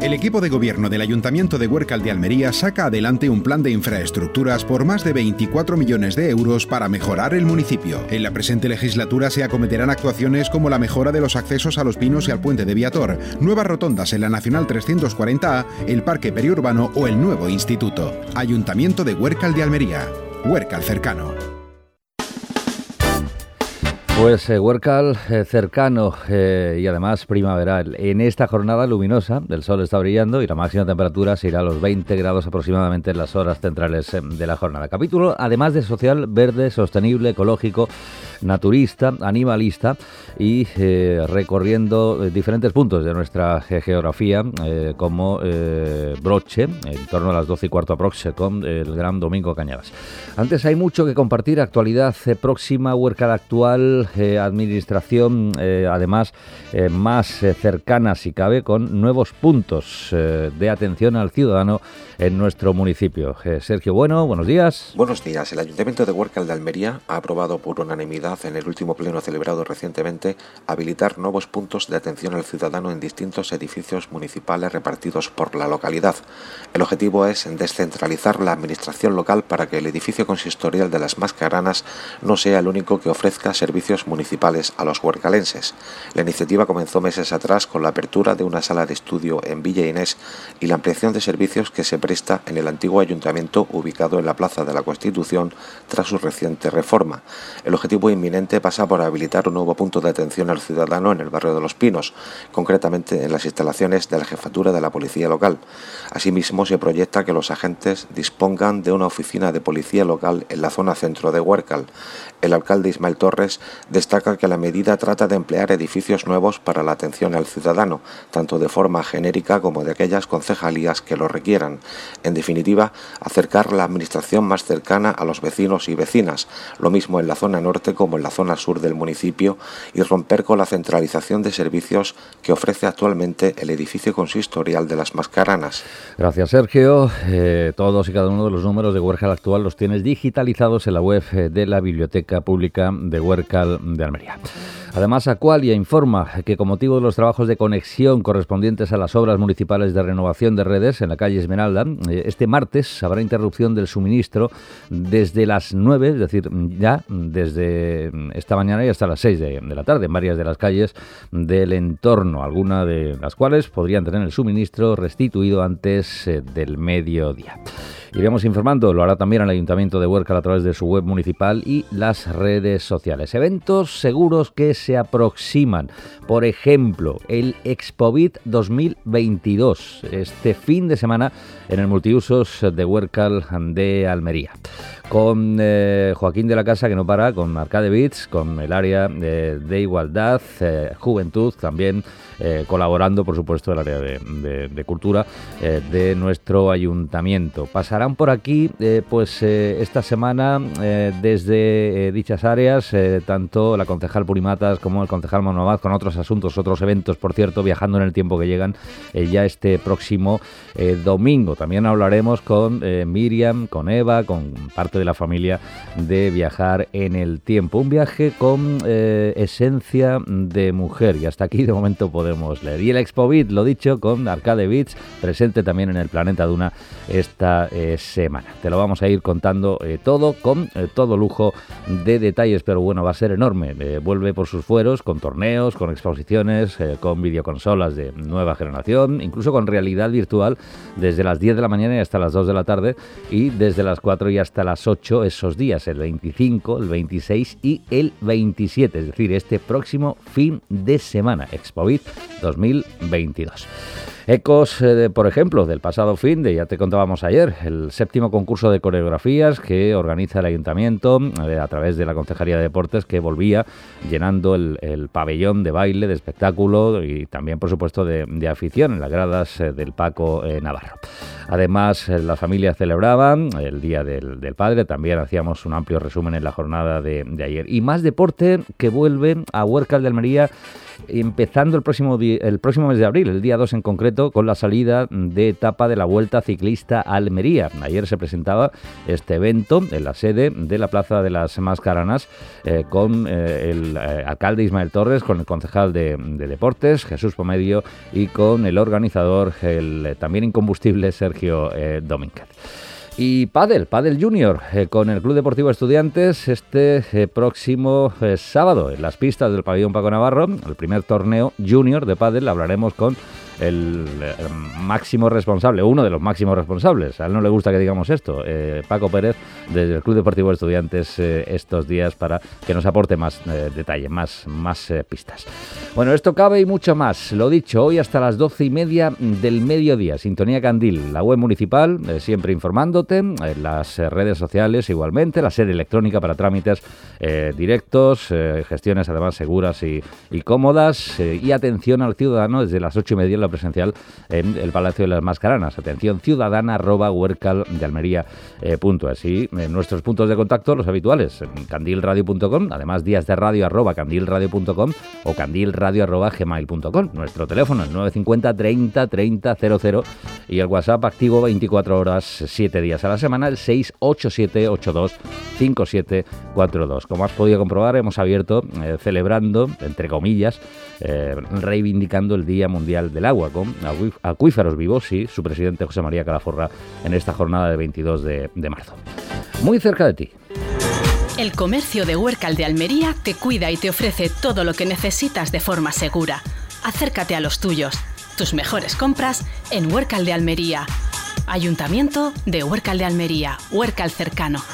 El equipo de gobierno del Ayuntamiento de Huércal de Almería saca adelante un plan de infraestructuras por más de 24 millones de euros para mejorar el municipio. En la presente legislatura se acometerán actuaciones como la mejora de los accesos a Los Pinos y al puente de Viator, nuevas rotondas en la Nacional 340A, el parque periurbano o el nuevo instituto. Ayuntamiento de Huércal de Almería. Huércal cercano. Pues Huércal cercano y además primaveral. En esta jornada luminosa, el sol está brillando y la máxima temperatura se irá a los 20 grados aproximadamente en las horas centrales de la jornada. Capítulo, además de social, verde, sostenible, ecológico, naturista, animalista y recorriendo diferentes puntos de nuestra geografía como Broche, en torno a las 12:15 aprox, con el Gran Domingo Cañadas. Antes hay mucho que compartir, actualidad próxima, Huércal actual, administración además más cercana si cabe, con nuevos puntos de atención al ciudadano en nuestro municipio. Sergio Bueno, buenos días. Buenos días. El Ayuntamiento de Huércal de Almería ha aprobado por unanimidad en el último pleno celebrado recientemente habilitar nuevos puntos de atención al ciudadano en distintos edificios municipales repartidos por la localidad. El objetivo es descentralizar la administración local para que el edificio consistorial de las Mascaranas no sea el único que ofrezca servicios municipales a los huércalenses. La iniciativa comenzó meses atrás con la apertura de una sala de estudio en Villa Inés y la ampliación de servicios que se presta en el antiguo ayuntamiento ubicado en la Plaza de la Constitución tras su reciente reforma. El objetivo inminente pasa por habilitar un nuevo punto de atención al ciudadano en el barrio de Los Pinos, concretamente en las instalaciones de la Jefatura de la Policía Local. Asimismo, se proyecta que los agentes dispongan de una oficina de policía local en la zona centro de Huércal. El alcalde Ismael Torres destaca que la medida trata de emplear edificios nuevos para la atención al ciudadano, tanto de forma genérica como de aquellas concejalías que lo requieran. En definitiva, acercar la administración más cercana a los vecinos y vecinas, lo mismo en la zona norte como en la zona sur del municipio, y romper con la centralización de servicios que ofrece actualmente el edificio consistorial de las Mascaranas. Gracias, Sergio. Todos y cada uno de los números de Huércal actual los tienes digitalizados en la web de la Biblioteca Pública de Huércal de Almería. Además, Aqualia informa que con motivo de los trabajos de conexión correspondientes a las obras municipales de renovación de redes en la calle Esmeralda, este martes habrá interrupción del suministro desde las 9, es decir, ya desde esta mañana y hasta las 6 de la tarde en varias de las calles del entorno, algunas de las cuales podrían tener el suministro restituido antes del mediodía. Iremos informando, lo hará también el Ayuntamiento de Huércal a través de su web municipal y las redes sociales. Eventos seguros que se aproximan. Por ejemplo, el Expovit 2022, este fin de semana en el multiusos de Huércal de Almería. Con Joaquín de la Casa, que no para, con Arcade Beats, con el área de igualdad, juventud, también colaborando, por supuesto, el área de cultura de nuestro ayuntamiento. Pasarán por aquí, esta semana, desde dichas áreas, tanto la concejal Purimatas como el concejal Monobaz, con otros asuntos, otros eventos, por cierto, viajando en el tiempo que llegan ya este próximo domingo. También hablaremos con Miriam, con Eva, con parte de la familia de Viajar en el Tiempo. Un viaje con esencia de mujer, y hasta aquí de momento podemos leer. Y el Expovit, lo dicho, con Arcade Beats, presente también en el Planeta Duna esta semana. Te lo vamos a ir contando todo, con todo lujo de detalles, pero bueno, va a ser enorme. Vuelve por sus fueros, con torneos, con exposiciones, con videoconsolas de nueva generación, incluso con realidad virtual, desde las 10 de la mañana y hasta las 2 de la tarde, y desde las 4 y hasta las 8 esos días, el 25, el 26 y el 27, es decir, este próximo fin de semana, Expovit 2022. Ecos, por ejemplo, del pasado fin de, ya te contábamos ayer, el 7º concurso de coreografías que organiza el Ayuntamiento a través de la Concejalía de Deportes, que volvía llenando el pabellón de baile, de espectáculo y también, por supuesto, de afición en las gradas del Paco Navarro. Además, las familias celebraban el Día del Padre, también hacíamos un amplio resumen en la jornada de ayer. Y más deporte que vuelve a Huércal de Almería empezando el próximo mes de abril, el día 2 en concreto, con la salida de etapa de la Vuelta Ciclista a Almería. Ayer se presentaba este evento en la sede de la Plaza de las Mascaranas con el alcalde Ismael Torres, con el concejal de Deportes, Jesús Pomedio, y con el organizador, el también incombustible Sergio Domínguez. Y Pádel Junior con el Club Deportivo Estudiantes este próximo sábado en las pistas del Pabellón Paco Navarro, el primer torneo junior de pádel. Hablaremos con el máximo responsable, uno de los máximos responsables. A él no le gusta que digamos esto, Paco Pérez, desde el Club Deportivo Estudiantes estos días, para que nos aporte más detalle, más pistas. Bueno, esto cabe y mucho más. Lo dicho, hoy hasta las 12:30 del mediodía, Sintonía Candil, la web municipal, siempre informándote, en las redes sociales igualmente, la sede electrónica para trámites directos, gestiones además seguras y cómodas, y atención al ciudadano desde las 8:30 en la presencial en el Palacio de las Mascaranas. Atención ciudadana @huércaldealmería.es. Y nuestros puntos de contacto, los habituales, en candilradio.com, además días de radio @candilradio.com o candilradio@gmail.com. Nuestro teléfono es 950 30 30 00 y el WhatsApp activo 24 horas 7 días a la semana, el 687 82 5742. Como has podido comprobar, hemos abierto celebrando, entre comillas, reivindicando el Día Mundial del Agua con Acuíferos Vivos y su presidente José María Calaforra en esta jornada de 22 de marzo. Muy cerca de ti. El comercio de Huércal de Almería te cuida y te ofrece todo lo que necesitas de forma segura. Acércate a los tuyos. Tus mejores compras en Huércal de Almería. Ayuntamiento de Huércal de Almería. Huércal cercano.